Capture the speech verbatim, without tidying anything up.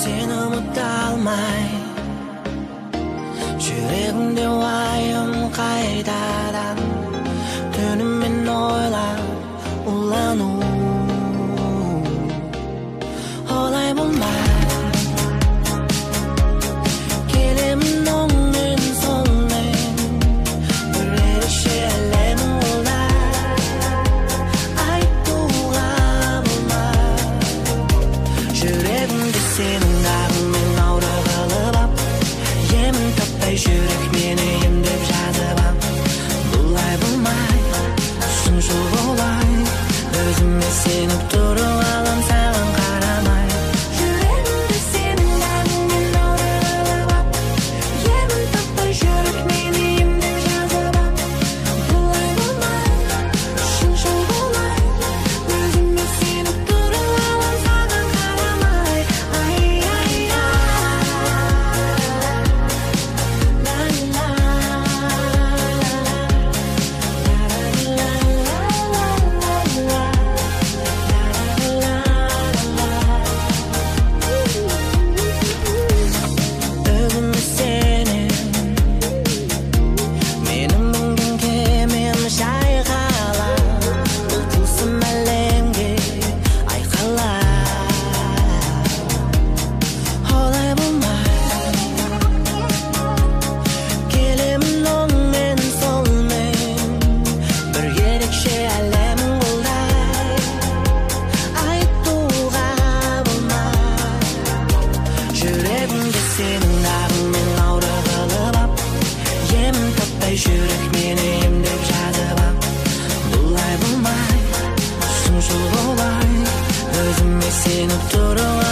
seni unuta olmay Жүрегімде уайым қайтадан Түнімен ойлап улану Олай болмай Келемін оңмен солмен Бір ерекше әлемің олай Айтуға болмай Жүрегімде сенің ағыңмен аура қалып ап Емін таппай жүрек мені емдеп жазып ап Бұлай болмай, шыншыл болай Өзіме сеніп тұрып алам саған қарамай Жүрегімде сенің ағыңмен аура қалып ап Емін таппай жүрек мені емдеп жазып ап Бұлай болмай, шыншыл болай Өзіме сеніп тұрып алам саған қарамай Ай, ай, ай Өзіме сенем Менің мүмкін кемем шайқала Бұл тылсым әлемге айқала Олай болмай Келемін оңмен солмен Бір ерекше әлемің олай Айтуға болмай Жүрегімде сенің ағыңмен аура қалып ап Емін таппай жүрек мені емдеп жазып ап Бұлай болмай, шыншыл болай Өзіме сеніп тұрып